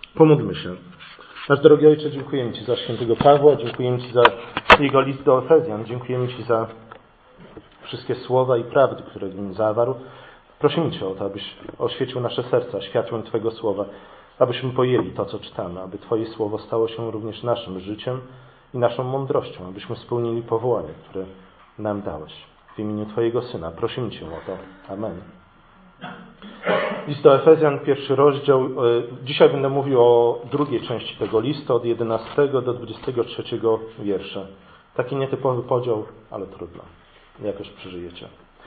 Pomódlmy się. Nasz drogi Ojcze, dziękujemy Ci za świętego Pawła, dziękujemy Ci za jego list do Efezjan, dziękujemy Ci za wszystkie słowa i prawdy, które w nim zawarł. Prosimy Cię o to, abyś oświecił nasze serca światłem Twojego słowa, abyśmy pojęli to, co czytamy, aby Twoje słowo stało się również naszym życiem i naszą mądrością, abyśmy spełnili powołanie, które nam dałeś. W imieniu Twojego Syna prosimy Cię o to. Amen. List do Efezjan, 1 rozdział. Dzisiaj będę mówił o drugiej części tego listu, od 11 do 23 wiersza. Taki nietypowy podział, ale trudno. Jakoś przeżyjecie.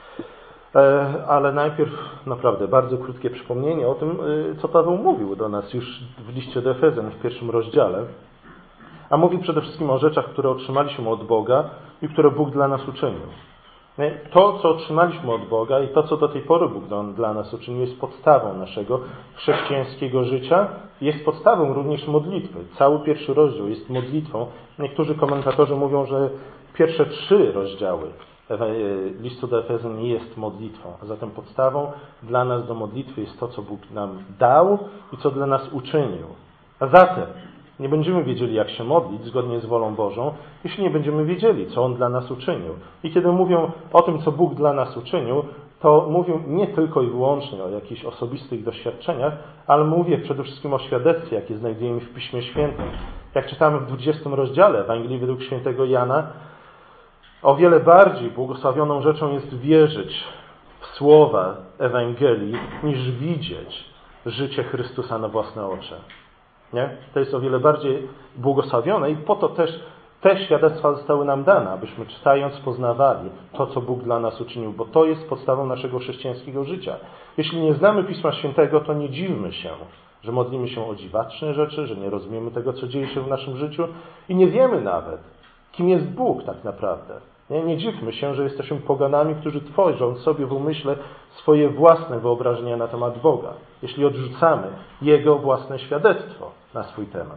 Ale najpierw naprawdę bardzo krótkie przypomnienie o tym, co Paweł mówił do nas już w liście do Efezjan w 1 rozdziale. A mówił przede wszystkim o rzeczach, które otrzymaliśmy od Boga i które Bóg dla nas uczynił. To, co otrzymaliśmy od Boga i to, co do tej pory Bóg dla nas uczynił, jest podstawą naszego chrześcijańskiego życia. Jest podstawą również modlitwy. Cały 1 rozdział jest modlitwą. Niektórzy komentatorzy mówią, że pierwsze 3 rozdziały listu do Efezjan jest modlitwą. A zatem podstawą dla nas do modlitwy jest to, co Bóg nam dał i co dla nas uczynił. A zatem nie będziemy wiedzieli, jak się modlić zgodnie z wolą Bożą, jeśli nie będziemy wiedzieli, co On dla nas uczynił. I kiedy mówią o tym, co Bóg dla nas uczynił, to mówią nie tylko i wyłącznie o jakichś osobistych doświadczeniach, ale mówię przede wszystkim o świadectwie, jakie znajdujemy w Piśmie Świętym. Jak czytamy w 20 rozdziale Ewangelii według świętego Jana, o wiele bardziej błogosławioną rzeczą jest wierzyć w słowa Ewangelii, niż widzieć życie Chrystusa na własne oczy. Nie? To jest o wiele bardziej błogosławione i po to też te świadectwa zostały nam dane, abyśmy czytając poznawali to, co Bóg dla nas uczynił, bo to jest podstawą naszego chrześcijańskiego życia. Jeśli nie znamy Pisma Świętego, to nie dziwmy się, że modlimy się o dziwaczne rzeczy, że nie rozumiemy tego, co dzieje się w naszym życiu i nie wiemy nawet, kim jest Bóg tak naprawdę. Nie dziwmy się, że jesteśmy poganami, którzy tworzą sobie w umyśle swoje własne wyobrażenia na temat Boga, jeśli odrzucamy Jego własne świadectwo na swój temat.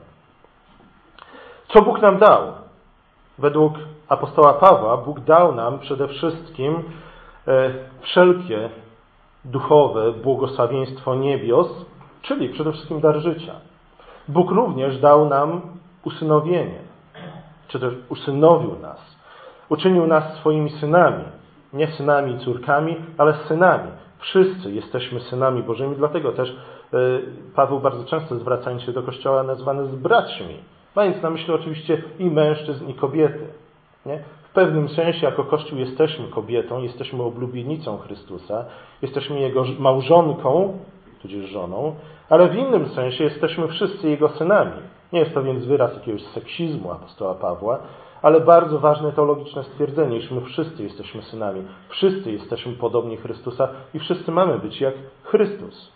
Co Bóg nam dał? Według apostoła Pawła Bóg dał nam przede wszystkim wszelkie duchowe błogosławieństwo niebios, czyli przede wszystkim dar życia. Bóg również dał nam usynowienie, czy też usynowił nas. Uczynił nas swoimi synami. Nie synami i córkami, ale synami. Wszyscy jesteśmy synami Bożymi, dlatego też Paweł bardzo często zwracając się do Kościoła nazwany jest braćmi. Mając na myśli oczywiście i mężczyzn, i kobiety. Nie? W pewnym sensie jako Kościół jesteśmy kobietą, jesteśmy oblubienicą Chrystusa, jesteśmy Jego małżonką, tudzież żoną, ale w innym sensie jesteśmy wszyscy Jego synami. Nie jest to więc wyraz jakiegoś seksizmu apostoła Pawła, ale bardzo ważne teologiczne stwierdzenie, iż my wszyscy jesteśmy synami, wszyscy jesteśmy podobni Chrystusa i wszyscy mamy być jak Chrystus.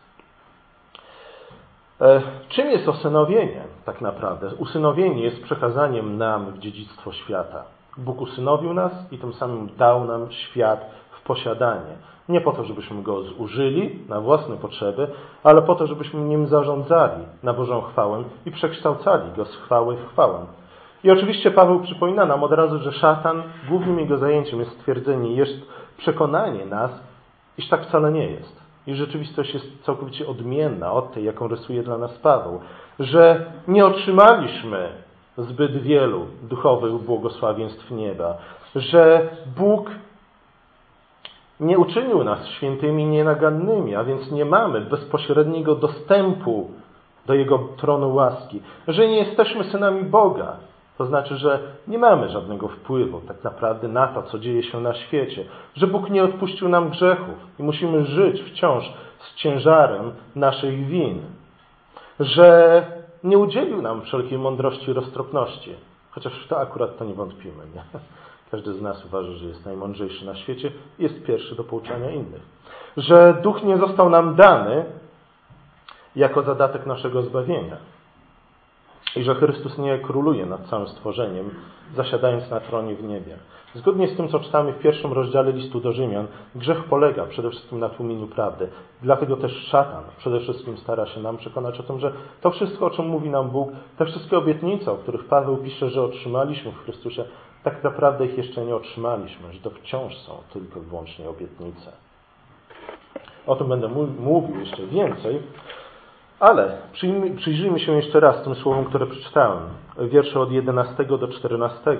Czym jest usynowienie tak naprawdę? Usynowienie jest przekazaniem nam w dziedzictwo świata. Bóg usynowił nas i tym samym dał nam świat w posiadanie. Nie po to, żebyśmy go zużyli na własne potrzeby, ale po to, żebyśmy nim zarządzali na Bożą chwałę i przekształcali go z chwały w chwałę. I oczywiście Paweł przypomina nam od razu, że szatan, głównym jego zajęciem jest stwierdzenie, jest przekonanie nas, iż tak wcale nie jest. I rzeczywistość jest całkowicie odmienna od tej, jaką rysuje dla nas Paweł. Że nie otrzymaliśmy zbyt wielu duchowych błogosławieństw nieba. Że Bóg nie uczynił nas świętymi, nienagannymi, a więc nie mamy bezpośredniego dostępu do Jego tronu łaski. Że nie jesteśmy synami Boga. To znaczy, że nie mamy żadnego wpływu tak naprawdę na to, co dzieje się na świecie. Że Bóg nie odpuścił nam grzechów i musimy żyć wciąż z ciężarem naszych win. Że nie udzielił nam wszelkiej mądrości i roztropności. Chociaż w to akurat to nie wątpimy. Nie? Każdy z nas uważa, że jest najmądrzejszy na świecie i jest pierwszy do pouczania innych. Że Duch nie został nam dany jako zadatek naszego zbawienia. I że Chrystus nie króluje nad całym stworzeniem, zasiadając na tronie w niebie. Zgodnie z tym, co czytamy w 1 rozdziale listu do Rzymian, grzech polega przede wszystkim na tłumieniu prawdy. Dlatego też szatan przede wszystkim stara się nam przekonać o tym, że to wszystko, o czym mówi nam Bóg, te wszystkie obietnice, o których Paweł pisze, że otrzymaliśmy w Chrystusie, tak naprawdę ich jeszcze nie otrzymaliśmy, że to wciąż są tylko i wyłącznie obietnice. O tym będę mówił jeszcze więcej. Ale przyjrzyjmy się jeszcze raz tym słowom, które przeczytałem. Wiersze od 11 do 14.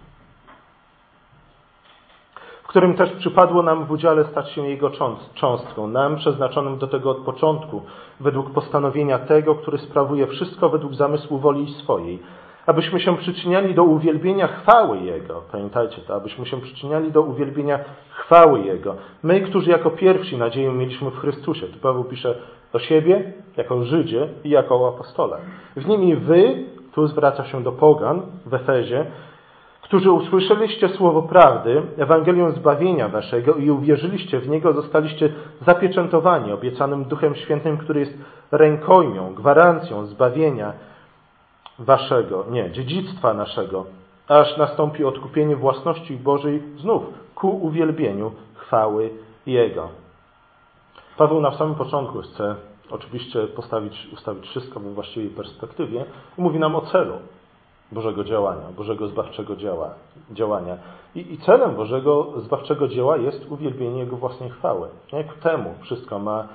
W którym też przypadło nam w udziale stać się Jego cząstką, nam przeznaczonym do tego od początku, według postanowienia tego, który sprawuje wszystko według zamysłu woli swojej, abyśmy się przyczyniali do uwielbienia chwały Jego. Pamiętajcie to, abyśmy się przyczyniali do uwielbienia chwały Jego. My, którzy jako pierwsi nadzieję mieliśmy w Chrystusie. Tu Paweł pisze do siebie, jako Żydzie i jako apostole. W nim i wy, tu zwraca się do pogan w Efezie, którzy usłyszeliście słowo prawdy, Ewangelię zbawienia waszego i uwierzyliście w niego, zostaliście zapieczętowani obiecanym Duchem Świętym, który jest rękojmią, gwarancją zbawienia waszego, dziedzictwa naszego, aż nastąpi odkupienie własności Bożej znów ku uwielbieniu chwały Jego. Paweł na samym początku chce oczywiście ustawić wszystko we właściwej perspektywie i mówi nam o celu Bożego działania, Bożego zbawczego działania. I celem Bożego zbawczego dzieła jest uwielbienie Jego własnej chwały. Ku temu wszystko ma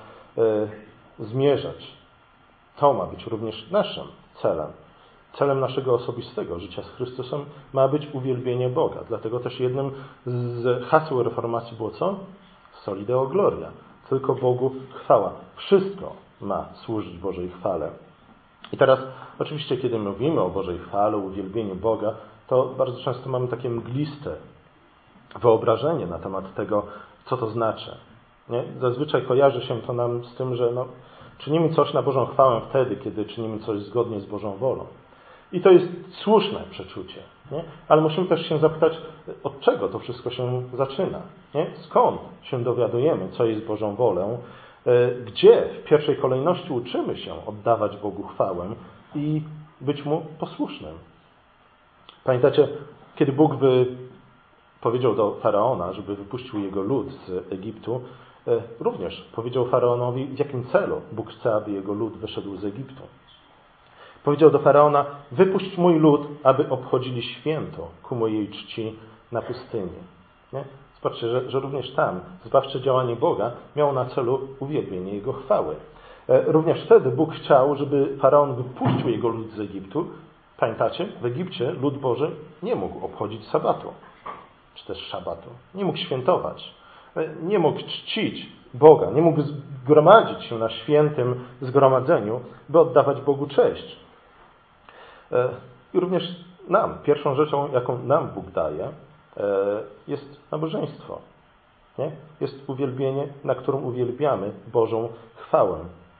zmierzać. To ma być również naszym celem. Celem naszego osobistego życia z Chrystusem ma być uwielbienie Boga. Dlatego też jednym z haseł reformacji było co? Soli Deo Gloria. Tylko Bogu chwała. Wszystko ma służyć Bożej chwale. I teraz oczywiście, kiedy mówimy o Bożej chwale, uwielbieniu Boga, to bardzo często mamy takie mgliste wyobrażenie na temat tego, co to znaczy. Nie? Zazwyczaj kojarzy się to nam z tym, że czynimy coś na Bożą chwałę wtedy, kiedy czynimy coś zgodnie z Bożą wolą. I to jest słuszne przeczucie. Nie? Ale musimy też się zapytać, od czego to wszystko się zaczyna. Nie? Skąd się dowiadujemy, co jest Bożą wolą, gdzie w pierwszej kolejności uczymy się oddawać Bogu chwałę i być Mu posłusznym. Pamiętacie, kiedy Bóg powiedział do Faraona, żeby wypuścił jego lud z Egiptu, również powiedział Faraonowi, w jakim celu Bóg chce, aby jego lud wyszedł z Egiptu. Powiedział do Faraona, wypuść mój lud, aby obchodzili święto ku mojej czci na pustyni. Nie? Zobaczcie, że również tam zbawcze działanie Boga miało na celu uwielbienie Jego chwały. Również wtedy Bóg chciał, żeby Faraon wypuścił jego lud z Egiptu. Pamiętacie? W Egipcie lud Boży nie mógł obchodzić sabatu, czy też szabatu. Nie mógł świętować. Nie mógł czcić Boga. Nie mógł zgromadzić się na świętym zgromadzeniu, by oddawać Bogu cześć. I również nam, pierwszą rzeczą, jaką nam Bóg daje, jest nabożeństwo. Nie? Jest uwielbienie, na którym uwielbiamy Bożą chwałę.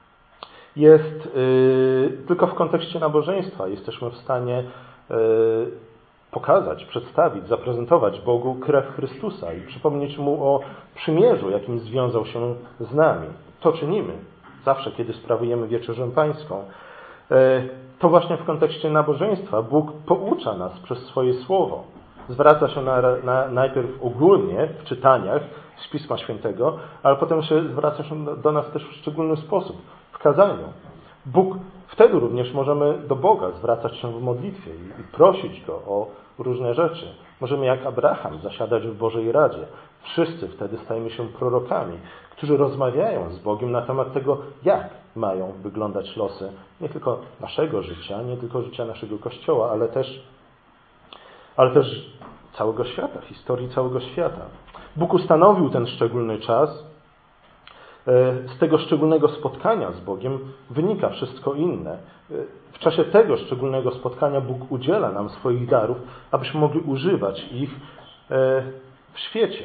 Tylko w kontekście nabożeństwa jesteśmy w stanie pokazać, przedstawić, zaprezentować Bogu krew Chrystusa i przypomnieć Mu o przymierzu, jakim związał się z nami. To czynimy zawsze, kiedy sprawujemy Wieczerzę Pańską. To właśnie w kontekście nabożeństwa Bóg poucza nas przez swoje słowo. Zwraca się najpierw ogólnie w czytaniach z Pisma Świętego, ale potem zwraca się do nas też w szczególny sposób, w kazaniu. Wtedy również możemy do Boga zwracać się w modlitwie i prosić Go o różne rzeczy. Możemy jak Abraham zasiadać w Bożej Radzie. Wszyscy wtedy stajemy się prorokami, którzy rozmawiają z Bogiem na temat tego, jak mają wyglądać losy nie tylko naszego życia, nie tylko życia naszego Kościoła, ale też całego świata, historii całego świata. Bóg ustanowił ten szczególny czas. Z tego szczególnego spotkania z Bogiem wynika wszystko inne. W czasie tego szczególnego spotkania Bóg udziela nam swoich darów, abyśmy mogli używać ich w świecie.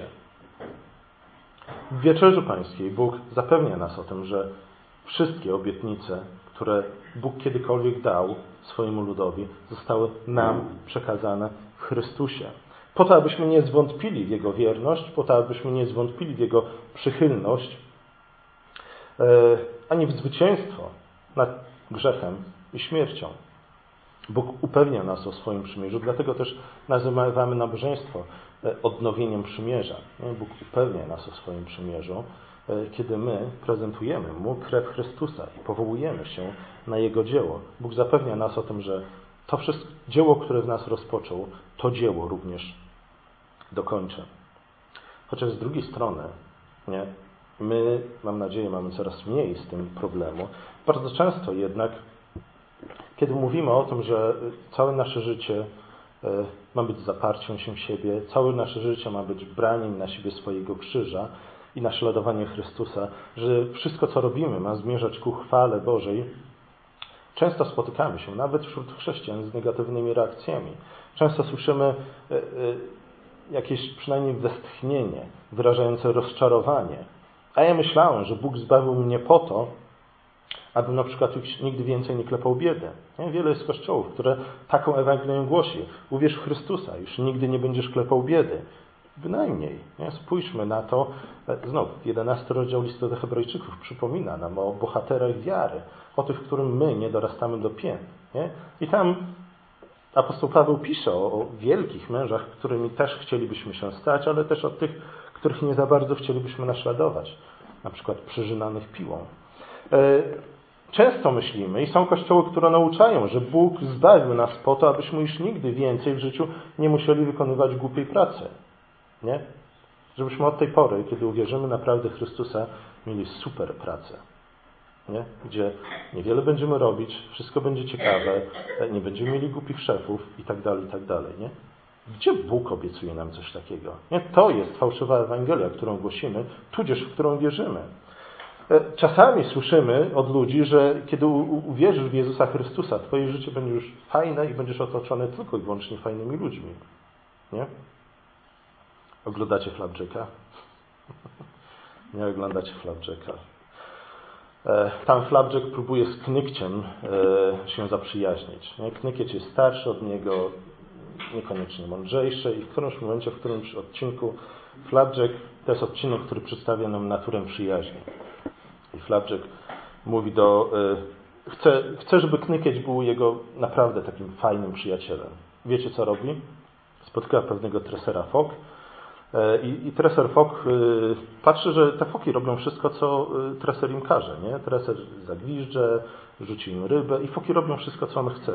W Wieczerzy Pańskiej Bóg zapewnia nas o tym, że wszystkie obietnice, które Bóg kiedykolwiek dał swojemu ludowi, zostały nam przekazane w Chrystusie. Po to, abyśmy nie zwątpili w Jego wierność, po to, abyśmy nie zwątpili w Jego przychylność, ani w zwycięstwo nad grzechem i śmiercią. Bóg upewnia nas o swoim przymierzu, dlatego też nazywamy nabożeństwo odnowieniem przymierza. Bóg upewnia nas o swoim przymierzu, kiedy my prezentujemy Mu krew Chrystusa i powołujemy się na Jego dzieło. Bóg zapewnia nas o tym, że to wszystko dzieło, które w nas rozpoczął, to dzieło również dokończy. Chociaż z drugiej strony, my, mam nadzieję, mamy coraz mniej z tym problemu, Bardzo często jednak, kiedy mówimy o tym, że całe nasze życie ma być zaparciem się siebie, całe nasze życie ma być braniem na siebie swojego krzyża i naśladowanie Chrystusa, że wszystko, co robimy, ma zmierzać ku chwale Bożej, często spotykamy się, nawet wśród chrześcijan, z negatywnymi reakcjami. Często słyszymy jakieś przynajmniej westchnienie, wyrażające rozczarowanie. A ja myślałem, że Bóg zbawił mnie po to, abym na przykład już nigdy więcej nie klepał biedy. Wiele jest kościołów, które taką Ewangelię głosi. Uwierz w Chrystusa, już nigdy nie będziesz klepał biedy. Bynajmniej. Spójrzmy na to. Znowu, 11 rozdział listu do Hebrajczyków przypomina nam o bohaterach wiary, o tych, w którym my nie dorastamy do pięt. I tam apostoł Paweł pisze o wielkich mężach, którymi też chcielibyśmy się stać, ale też o tych, których nie za bardzo chcielibyśmy naśladować. Na przykład przeżynanych piłą. Często myślimy i są kościoły, które nauczają, że Bóg zbawił nas po to, abyśmy już nigdy więcej w życiu nie musieli wykonywać głupiej pracy. Nie? Żebyśmy od tej pory, kiedy uwierzymy naprawdę w Chrystusa, mieli super pracę. Nie? Gdzie niewiele będziemy robić, wszystko będzie ciekawe, nie będziemy mieli głupich szefów i tak dalej, nie? Gdzie Bóg obiecuje nam coś takiego? Nie? To jest fałszywa Ewangelia, którą głosimy, tudzież w którą wierzymy. Czasami słyszymy od ludzi, że kiedy uwierzysz w Jezusa Chrystusa, twoje życie będzie już fajne i będziesz otoczony tylko i wyłącznie fajnymi ludźmi. Nie? Oglądacie Flapjacka? Nie oglądacie Flapjacka. Tam Flapjack próbuje z Knykciem się zaprzyjaźnić. Knykieć jest starszy od niego, niekoniecznie mądrzejszy i w którymś momencie, w którymś odcinku Flapjack, to jest odcinek, który przedstawia nam naturę przyjaźni. I Flapjack mówi chce, żeby Knykieć był jego naprawdę takim fajnym przyjacielem. Wiecie, co robi? Spotyka pewnego tresera fok i treser fok patrzy, że te foki robią wszystko, co treser im każe. Nie? Treser zagwiżdże, rzuci im rybę i foki robią wszystko, co on chce.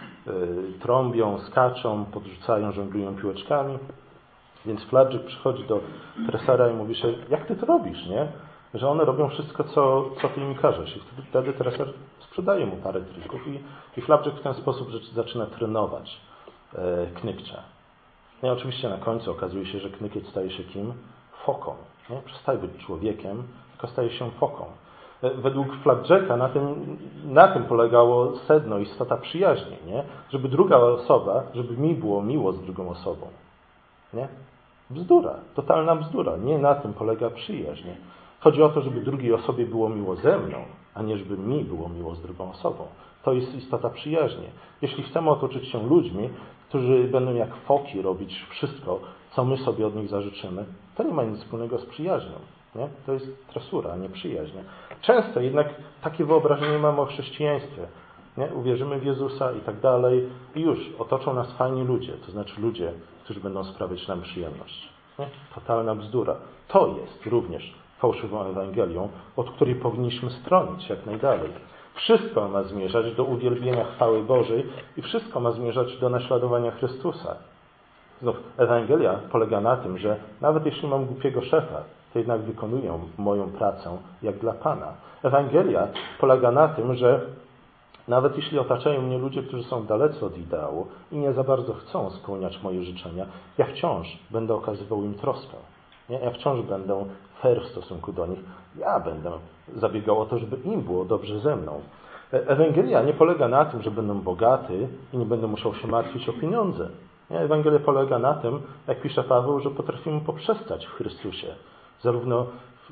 Trąbią, skaczą, podrzucają, żonglują piłeczkami. Więc Flapjack przychodzi do tresera i mówi, że jak ty to robisz, nie? Że one robią wszystko, co ty im każesz. I wtedy treser sprzedaje mu parę trików i Flapjack w ten sposób zaczyna trenować Knykcia. No i oczywiście na końcu okazuje się, że Knykiec staje się kim? Foką. Nie? Przestaje być człowiekiem, tylko staje się foką. Według Flapjacka na tym polegało sedno, istota przyjaźni. Nie? Żeby druga osoba, żeby mi było miło z drugą osobą. Nie? Bzdura. Totalna bzdura. Nie na tym polega przyjaźń. Chodzi o to, żeby drugiej osobie było miło ze mną, a nie żeby mi było miło z drugą osobą. To jest istota przyjaźni. Jeśli chcemy otoczyć się ludźmi, którzy będą jak foki robić wszystko, co my sobie od nich zażyczymy, to nie ma nic wspólnego z przyjaźnią. Nie? To jest tresura, a nie przyjaźń. Często jednak takie wyobrażenie mamy o chrześcijaństwie. Nie? Uwierzymy w Jezusa i tak dalej i już otoczą nas fajni ludzie, to znaczy ludzie, którzy będą sprawiać nam przyjemność. Nie? Totalna bzdura. To jest również fałszywą Ewangelią, od której powinniśmy stronić jak najdalej. Wszystko ma zmierzać do uwielbienia chwały Bożej i wszystko ma zmierzać do naśladowania Chrystusa. Znów, Ewangelia polega na tym, że nawet jeśli mam głupiego szefa, to jednak wykonuję moją pracę jak dla Pana. Ewangelia polega na tym, że nawet jeśli otaczają mnie ludzie, którzy są dalecy od ideału i nie za bardzo chcą spełniać moje życzenia, ja wciąż będę okazywał im troskę. Nie? Ja wciąż będę fair w stosunku do nich. Ja będę zabiegał o to, żeby im było dobrze ze mną. Ewangelia nie polega na tym, że będę bogaty i nie będę musiał się martwić o pieniądze. Nie? Ewangelia polega na tym, jak pisze Paweł, że potrafimy poprzestać w Chrystusie. Zarówno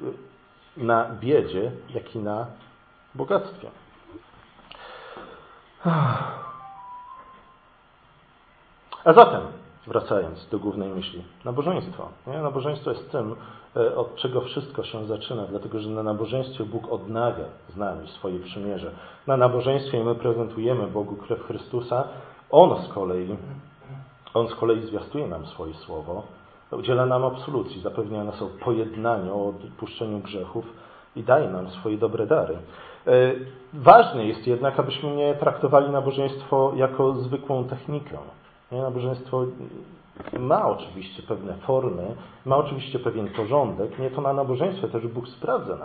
na biedzie, jak i na bogactwie. A zatem, wracając do głównej myśli, nabożeństwo. Nie? Nabożeństwo jest tym, od czego wszystko się zaczyna, dlatego że na nabożeństwie Bóg odnawia z nami swoje przymierze. Na nabożeństwie my prezentujemy Bogu krew Chrystusa. On z kolei zwiastuje nam swoje słowo, udziela nam absolucji, zapewnia nas o pojednaniu, o odpuszczeniu grzechów i daje nam swoje dobre dary. Ważne jest jednak, abyśmy nie traktowali nabożeństwo jako zwykłą technikę. Nabożeństwo ma oczywiście pewne formy, ma oczywiście pewien porządek. Nie to na nabożeństwie też Bóg sprawdza nas.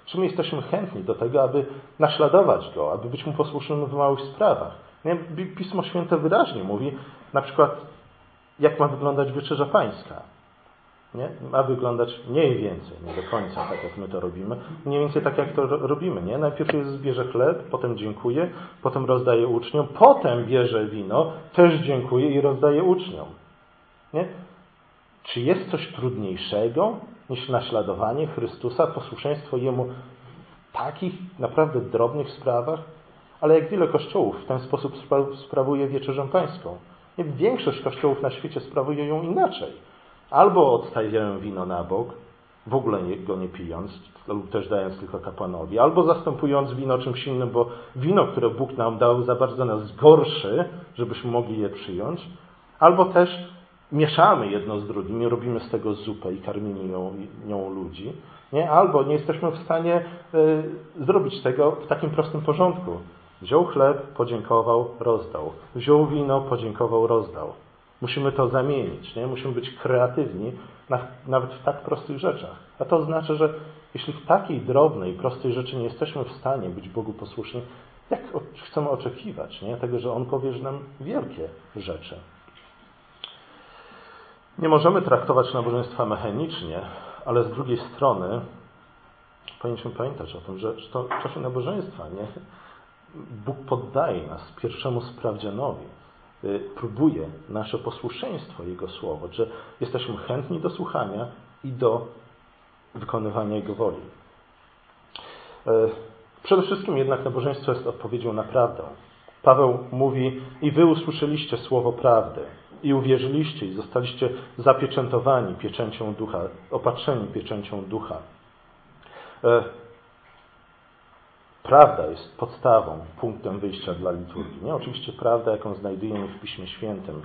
Czy my jesteśmy chętni do tego, aby naśladować Go, aby być Mu posłusznym w małych sprawach? Nie? Pismo Święte wyraźnie mówi, na przykład, jak ma wyglądać wieczerza pańska. Nie? Ma wyglądać mniej więcej, nie do końca tak, jak my to robimy. Mniej więcej tak, jak to robimy. Nie? Najpierw Jezus bierze chleb, potem dziękuje, potem rozdaje uczniom, potem bierze wino, też dziękuje i rozdaje uczniom. Nie? Czy jest coś trudniejszego niż naśladowanie Chrystusa, posłuszeństwo Jemu w takich naprawdę drobnych sprawach? Ale jak wiele kościołów w ten sposób sprawuje wieczerzę pańską. Nie? Większość kościołów na świecie sprawuje ją inaczej. Albo odstawiają wino na bok, w ogóle go nie pijąc, lub też dając tylko kapłanowi, albo zastępując wino czymś innym, bo wino, które Bóg nam dał, za bardzo nas gorszy, żebyśmy mogli je przyjąć, albo też mieszamy jedno z drugim i robimy z tego zupę i karmimy nią ludzi, nie? Albo nie jesteśmy w stanie zrobić tego w takim prostym porządku. Wziął chleb, podziękował, rozdał. Wziął wino, podziękował, rozdał. Musimy to zamienić, nie? Musimy być kreatywni nawet w tak prostych rzeczach. A to oznacza, że jeśli w takiej drobnej, prostej rzeczy nie jesteśmy w stanie być Bogu posłuszni, jak chcemy oczekiwać, nie? Tego, że On powierzy nam wielkie rzeczy. Nie możemy traktować nabożeństwa mechanicznie, ale z drugiej strony powinniśmy pamiętać o tym, że to w czasie nabożeństwa nie? Bóg poddaje nas pierwszemu sprawdzianowi. Próbuje nasze posłuszeństwo Jego Słowo, że jesteśmy chętni do słuchania i do wykonywania Jego woli. Przede wszystkim jednak nabożeństwo jest odpowiedzią na prawdę. Paweł mówi: i wy usłyszeliście słowo prawdy i uwierzyliście i zostaliście zapieczętowani pieczęcią ducha, opatrzeni pieczęcią ducha. Prawda jest podstawą, punktem wyjścia dla liturgii. Nie? Oczywiście prawda, jaką znajdujemy w Piśmie Świętym.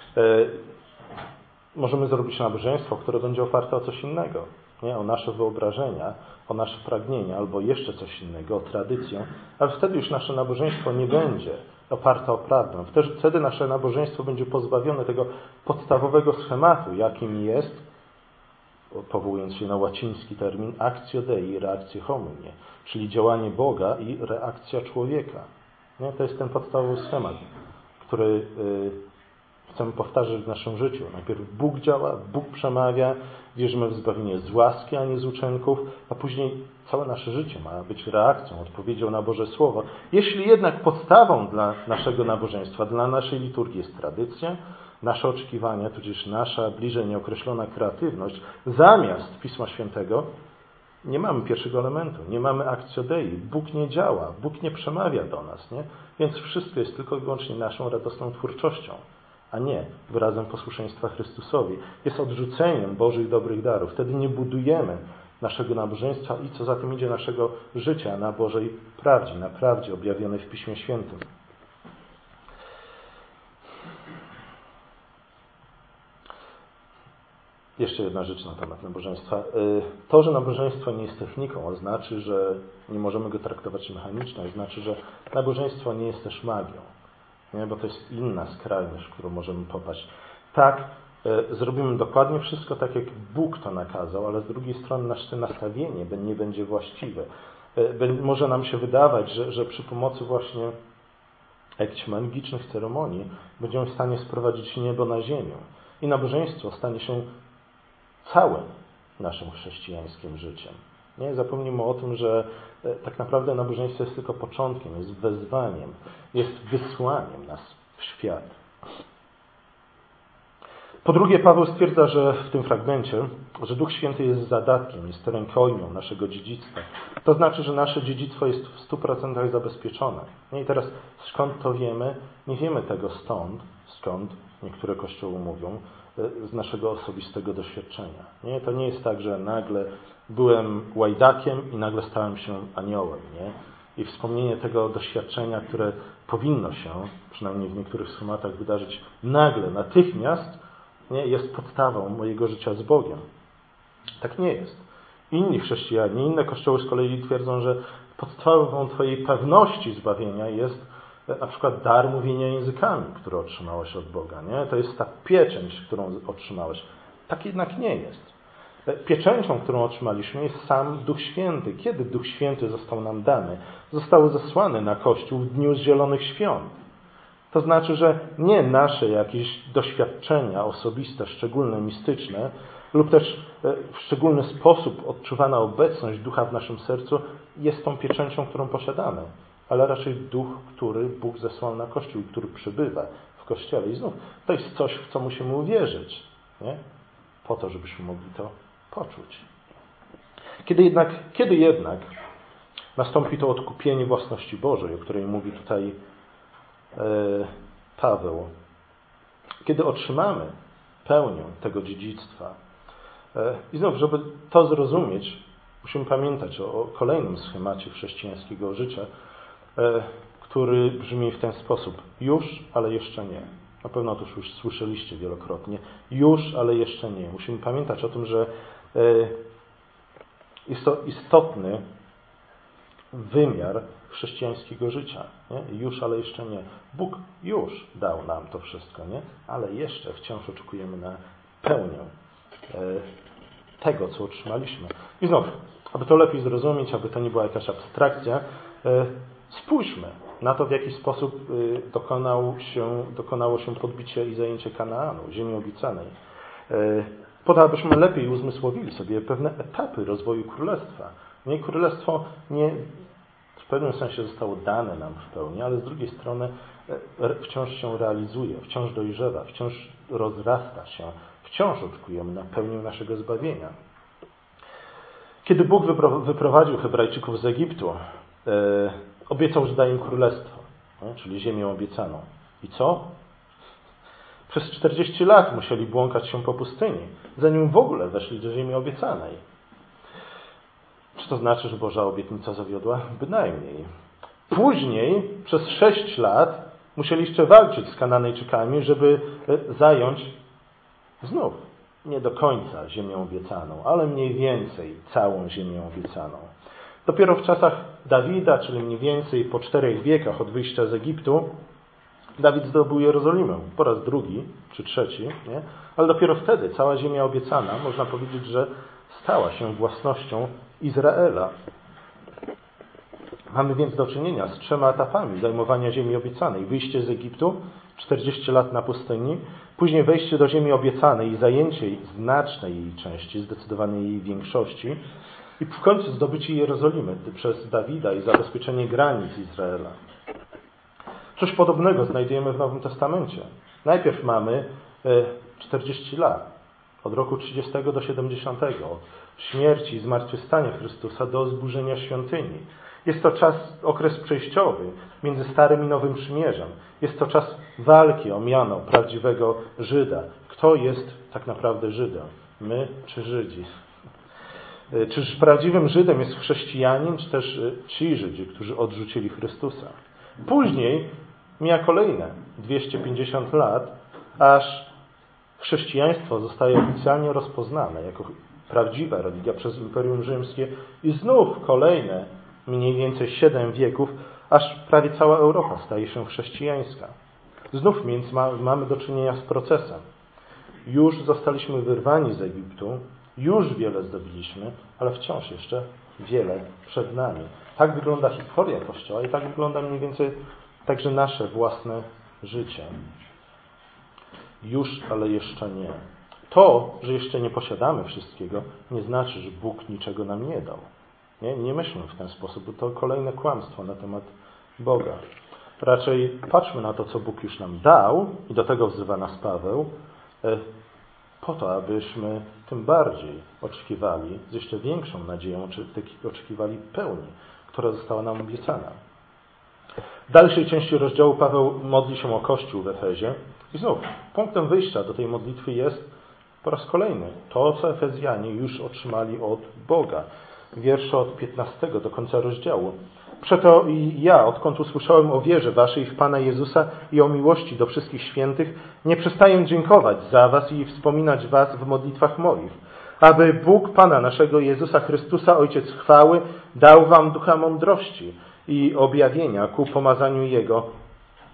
Możemy zrobić nabożeństwo, które będzie oparte o coś innego. Nie? O nasze wyobrażenia, o nasze pragnienia, albo jeszcze coś innego, o tradycję. Ale wtedy już nasze nabożeństwo nie będzie oparte o prawdę. Wtedy nasze nabożeństwo będzie pozbawione tego podstawowego schematu, jakim jest, powołując się na łaciński termin, actio Dei, reactio homini, czyli działanie Boga i reakcja człowieka. Nie? To jest ten podstawowy schemat, który chcemy powtarzać w naszym życiu. Najpierw Bóg działa, Bóg przemawia, wierzymy w zbawienie z łaski, a nie z uczynków, a później całe nasze życie ma być reakcją, odpowiedzią na Boże Słowo. Jeśli jednak podstawą dla naszego nabożeństwa, dla naszej liturgii jest tradycja, nasze oczekiwania, tudzież nasza bliżej nieokreślona kreatywność, zamiast Pisma Świętego, nie mamy pierwszego elementu, nie mamy actio Dei. Bóg nie działa, Bóg nie przemawia do nas, nie? Więc wszystko jest tylko i wyłącznie naszą radosną twórczością, a nie wyrazem posłuszeństwa Chrystusowi. Jest odrzuceniem Bożych dobrych darów. Wtedy nie budujemy naszego nabożeństwa i co za tym idzie naszego życia na Bożej prawdzie, na prawdzie objawionej w Piśmie Świętym. Jeszcze jedna rzecz na temat nabożeństwa. To, że nabożeństwo nie jest techniką, oznacza, że nie możemy go traktować mechanicznie, oznacza, że nabożeństwo nie jest też magią. Nie? Bo to jest inna skrajność, w którą możemy popaść. Tak, zrobimy dokładnie wszystko tak, jak Bóg to nakazał, ale z drugiej strony nasze nastawienie nie będzie właściwe. Może nam się wydawać, że przy pomocy właśnie jakichś magicznych ceremonii będziemy w stanie sprowadzić niebo na ziemię. I nabożeństwo stanie się całym naszym chrześcijańskim życiem. Nie zapomnijmy o tym, że tak naprawdę nabożeństwo jest tylko początkiem, jest wezwaniem, jest wysłaniem nas w świat. Po drugie, Paweł stwierdza, że w tym fragmencie, że Duch Święty jest zadatkiem, jest rękojmią naszego dziedzictwa. To znaczy, że nasze dziedzictwo jest w 100% zabezpieczone. I teraz skąd to wiemy? Nie wiemy tego skąd niektóre kościoły mówią, z naszego osobistego doświadczenia. Nie? To nie jest tak, że nagle byłem łajdakiem i nagle stałem się aniołem. Nie? I wspomnienie tego doświadczenia, które powinno się, przynajmniej w niektórych schematach, wydarzyć nagle, natychmiast, nie? Jest podstawą mojego życia z Bogiem. Tak nie jest. Inni chrześcijanie, inne kościoły z kolei twierdzą, że podstawą twojej pewności zbawienia jest na przykład dar mówienia językami, który otrzymałeś od Boga. Nie? To jest ta pieczęć, którą otrzymałeś. Tak jednak nie jest. Pieczęcią, którą otrzymaliśmy, jest sam Duch Święty. Kiedy Duch Święty został nam dany? Został zesłany na Kościół w dniu Zielonych Świąt. To znaczy, że nie nasze jakieś doświadczenia osobiste, szczególne, mistyczne lub też w szczególny sposób odczuwana obecność Ducha w naszym sercu jest tą pieczęcią, którą posiadamy, ale raczej Duch, który Bóg zesłał na Kościół, który przybywa w Kościele. I znów to jest coś, w co musimy uwierzyć, nie? Po to, żebyśmy mogli to poczuć. Kiedy jednak nastąpi to odkupienie własności Bożej, o której mówi tutaj Paweł, kiedy otrzymamy pełnię tego dziedzictwa. I znów, żeby to zrozumieć, musimy pamiętać o kolejnym schemacie chrześcijańskiego życia, który brzmi w ten sposób. Już, ale jeszcze nie. Na pewno to już słyszeliście wielokrotnie. Już, ale jeszcze nie. Musimy pamiętać o tym, że jest to istotny wymiar chrześcijańskiego życia. Nie? Już, ale jeszcze nie. Bóg już dał nam to wszystko, nie? Ale jeszcze wciąż oczekujemy na pełnię tego, co otrzymaliśmy. I znów, aby to lepiej zrozumieć, aby to nie była jakaś abstrakcja, spójrzmy na to, w jaki sposób dokonało się podbicie i zajęcie Kanaanu, ziemi obiecanej. Po to, abyśmy lepiej uzmysłowili sobie pewne etapy rozwoju Królestwa. Królestwo nie w pewnym sensie zostało dane nam w pełni, ale z drugiej strony wciąż się realizuje, wciąż dojrzewa, wciąż rozrasta się, wciąż oczekujemy na pełnię naszego zbawienia. Kiedy Bóg wyprowadził Hebrajczyków z Egiptu, obiecał, że da im królestwo, czyli ziemię obiecaną. I co? Przez 40 lat musieli błąkać się po pustyni, zanim w ogóle weszli do ziemi obiecanej. Czy to znaczy, że Boża obietnica zawiodła? Bynajmniej. Później przez 6 lat musieli jeszcze walczyć z Kananejczykami, żeby zająć znów nie do końca ziemię obiecaną, ale mniej więcej całą ziemię obiecaną. Dopiero w czasach Dawida, czyli mniej więcej po 4 wiekach od wyjścia z Egiptu, Dawid zdobył Jerozolimę po raz drugi czy trzeci, nie? Ale dopiero wtedy cała ziemia obiecana, można powiedzieć, że stała się własnością Izraela. Mamy więc do czynienia z 3 etapami zajmowania ziemi obiecanej. Wyjście z Egiptu, 40 lat na pustyni, później wejście do ziemi obiecanej i zajęcie znacznej jej części, zdecydowanej jej większości i w końcu zdobycie Jerozolimy przez Dawida i zabezpieczenie granic Izraela. Coś podobnego znajdujemy w Nowym Testamencie. Najpierw mamy 40 lat, od roku 30 do 70, od śmierci i zmartwychwstania Chrystusa do zburzenia świątyni. Jest to okres przejściowy między Starym i Nowym Przymierzem. Jest to czas walki o miano prawdziwego Żyda. Kto jest tak naprawdę Żydem? My czy Żydzi? Czyż prawdziwym Żydem jest chrześcijanin, czy też ci Żydzi, którzy odrzucili Chrystusa? Później mija kolejne 250 lat, aż chrześcijaństwo zostaje oficjalnie rozpoznane jako prawdziwa religia przez Imperium Rzymskie i znów kolejne mniej więcej 7 wieków, aż prawie cała Europa staje się chrześcijańska. Znów więc mamy do czynienia z procesem. Już zostaliśmy wyrwani z Egiptu, już wiele zdobyliśmy, ale wciąż jeszcze wiele przed nami. Tak wygląda historia Kościoła i tak wygląda mniej więcej także nasze własne życie. Już, ale jeszcze nie. To, że jeszcze nie posiadamy wszystkiego, nie znaczy, że Bóg niczego nam nie dał. Nie myślmy w ten sposób, bo to kolejne kłamstwo na temat Boga. Raczej patrzmy na to, co Bóg już nam dał i do tego wzywa nas Paweł, po to, abyśmy tym bardziej oczekiwali, z jeszcze większą nadzieją, czy oczekiwali pełni, która została nam obiecana. W dalszej części rozdziału Paweł modli się o Kościół w Efezie i znów punktem wyjścia do tej modlitwy jest po raz kolejny to, co Efezjanie już otrzymali od Boga. Wiersze od 15 do końca rozdziału. Przeto i ja, odkąd usłyszałem o wierze waszej w Pana Jezusa i o miłości do wszystkich świętych, nie przestaję dziękować za was i wspominać was w modlitwach moich, aby Bóg Pana naszego Jezusa Chrystusa, Ojciec chwały, dał wam ducha mądrości i objawienia ku pomazaniu Jego,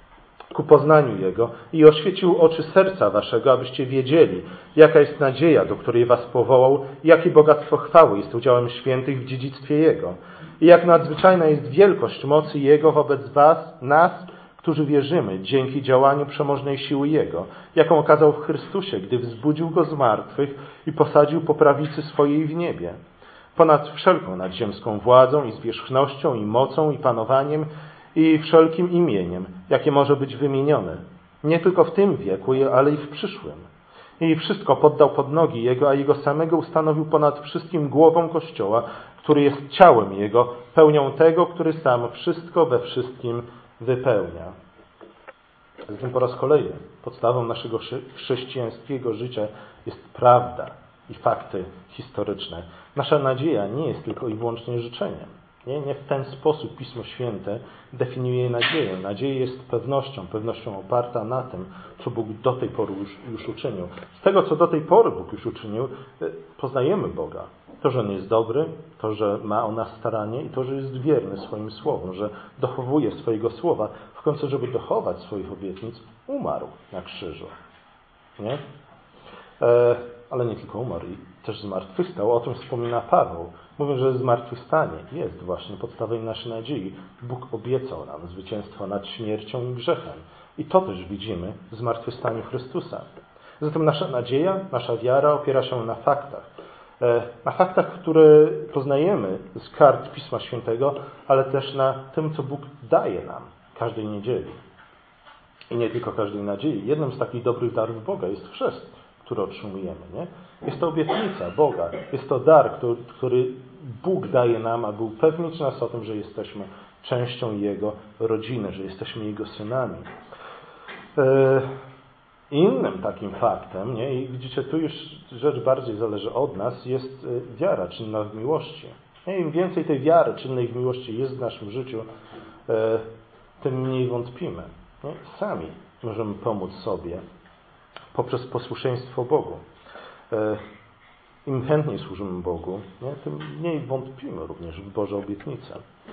ku poznaniu Jego i oświecił oczy serca waszego, abyście wiedzieli, jaka jest nadzieja, do której was powołał i jakie bogactwo chwały jest udziałem świętych w dziedzictwie Jego i jak nadzwyczajna jest wielkość mocy Jego wobec was, nas, którzy wierzymy, dzięki działaniu przemożnej siły Jego, jaką okazał w Chrystusie, gdy wzbudził Go z martwych i posadził po prawicy swojej w niebie. Ponad wszelką nadziemską władzą i zwierzchnością i mocą i panowaniem i wszelkim imieniem, jakie może być wymienione. Nie tylko w tym wieku, ale i w przyszłym. I wszystko poddał pod nogi Jego, a Jego samego ustanowił ponad wszystkim głową Kościoła, który jest ciałem Jego, pełnią tego, który sam wszystko we wszystkim wypełnia. Zatem po raz kolejny podstawą naszego chrześcijańskiego życia jest prawda i fakty historyczne. Nasza nadzieja nie jest tylko i wyłącznie życzeniem. Nie w ten sposób Pismo Święte definiuje nadzieję. Nadzieja jest pewnością oparta na tym, co Bóg do tej pory już uczynił. Z tego, co do tej pory Bóg już uczynił, poznajemy Boga. To, że On jest dobry, to, że ma o nas staranie i to, że jest wierny swoim słowom, że dochowuje swojego słowa. W końcu, żeby dochować swoich obietnic, umarł na krzyżu. Nie? Ale nie tylko umarł, i też zmartwychwstał. O tym wspomina Paweł. Mówiąc, że zmartwychwstanie jest właśnie podstawą naszej nadziei. Bóg obiecał nam zwycięstwo nad śmiercią i grzechem. I to też widzimy w zmartwychwstaniu Chrystusa. Zatem nasza nadzieja, nasza wiara opiera się na faktach. Na faktach, które poznajemy z kart Pisma Świętego, ale też na tym, co Bóg daje nam każdej niedzieli. I nie tylko każdej nadziei. Jednym z takich dobrych darów Boga jest chrzest, który otrzymujemy. Nie? Jest to obietnica Boga. Jest to dar, który Bóg daje nam, aby upewnić nas o tym, że jesteśmy częścią Jego rodziny, że jesteśmy Jego synami. Innym takim faktem, nie? I widzicie, tu już rzecz bardziej zależy od nas, jest wiara czynna w miłości. Nie? Im więcej tej wiary czynnej w miłości jest w naszym życiu, tym mniej wątpimy. Nie? Sami możemy pomóc sobie poprzez posłuszeństwo Bogu. Im chętniej służymy Bogu, nie? Tym mniej wątpimy również w Boże obietnice.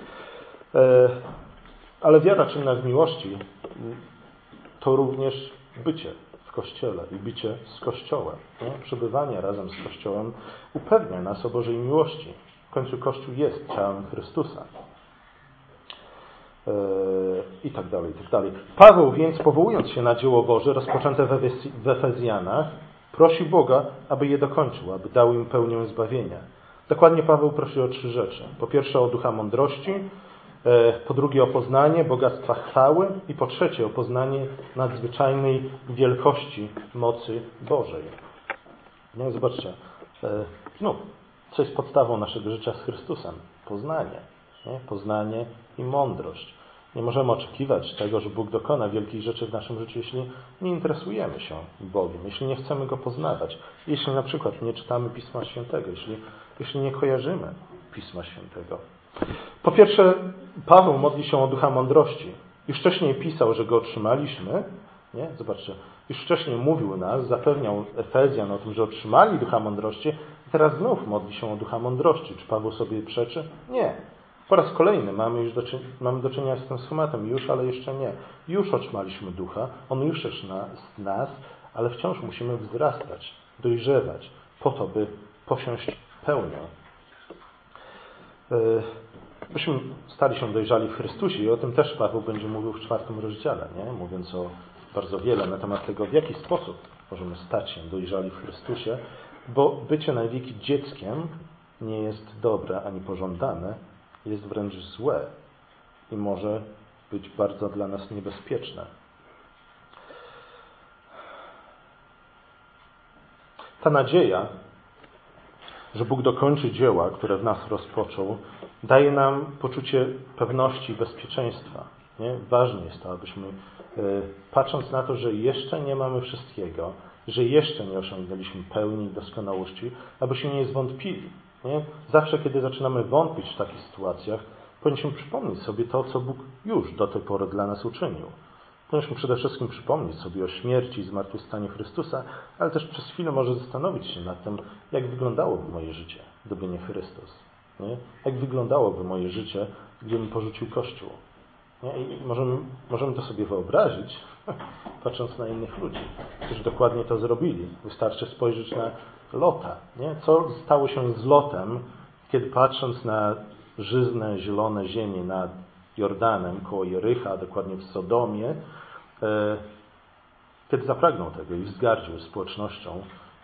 Ale wiara czynna w miłości to również bycie w Kościele i bycie z Kościołem. Nie? Przebywanie razem z Kościołem upewnia nas o Bożej miłości. W końcu Kościół jest ciałem Chrystusa. I tak dalej, i tak dalej. Paweł więc, powołując się na dzieło Boże rozpoczęte w Efezjanach, prosi Boga, aby je dokończył, aby dał im pełnię zbawienia. Dokładnie Paweł prosi o 3 rzeczy. Po pierwsze o ducha mądrości, po drugie o poznanie bogactwa chwały i po trzecie o poznanie nadzwyczajnej wielkości mocy Bożej. No, zobaczcie, co jest podstawą naszego życia z Chrystusem? Poznanie. Nie? Poznanie i mądrość. Nie możemy oczekiwać tego, że Bóg dokona wielkich rzeczy w naszym życiu, jeśli nie interesujemy się Bogiem, jeśli nie chcemy Go poznawać, jeśli na przykład nie czytamy Pisma Świętego, jeśli nie kojarzymy Pisma Świętego. Po pierwsze, Paweł modli się o ducha mądrości. Już wcześniej pisał, że go otrzymaliśmy. Nie? Zobaczcie, już wcześniej mówił nas, zapewniał Efezjan o tym, że otrzymali ducha mądrości. Teraz znów modli się o ducha mądrości. Czy Paweł sobie przeczy? Nie. Po raz kolejny mamy do czynienia z tym schematem. Już, ale jeszcze nie. Już otrzymaliśmy ducha. On już jest z nas, ale wciąż musimy wzrastać, dojrzewać, po to, by posiąść pełnię. Byśmy stali się dojrzali w Chrystusie i o tym też Paweł będzie mówił w 4 rozdziale, nie? Mówiąc o bardzo wiele na temat tego, w jaki sposób możemy stać się dojrzali w Chrystusie, bo bycie na wieki dzieckiem nie jest dobre ani pożądane, jest wręcz złe i może być bardzo dla nas niebezpieczne. Ta nadzieja, że Bóg dokończy dzieła, które w nas rozpoczął, daje nam poczucie pewności i bezpieczeństwa. Nie? Ważne jest to, abyśmy patrząc na to, że jeszcze nie mamy wszystkiego, że jeszcze nie osiągnęliśmy pełni i doskonałości, abyśmy nie zwątpili. Nie? Zawsze, kiedy zaczynamy wątpić w takich sytuacjach, powinniśmy przypomnieć sobie to, co Bóg już do tej pory dla nas uczynił. Powinniśmy przede wszystkim przypomnieć sobie o śmierci i zmartwychwstaniu Chrystusa, ale też przez chwilę może zastanowić się nad tym, jak wyglądałoby moje życie, gdyby nie Chrystus. Nie? Jak wyglądałoby moje życie, gdybym porzucił Kościół. Nie? I możemy to sobie wyobrazić, patrząc na innych ludzi, którzy dokładnie to zrobili. Wystarczy spojrzeć na Lota. Nie? Co stało się z Lotem, kiedy patrząc na żyzne, zielone ziemię nad Jordanem, koło Jericha, a dokładnie w Sodomie, kiedy zapragnął tego i wzgardził społecznością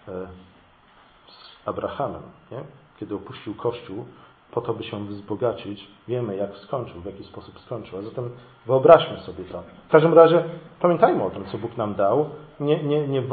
z Abrahamem. Nie? Kiedy opuścił Kościół po to, by się wzbogacić, wiemy, jak skończył, w jaki sposób skończył. A zatem wyobraźmy sobie to. W każdym razie pamiętajmy o tym, co Bóg nam dał. Nie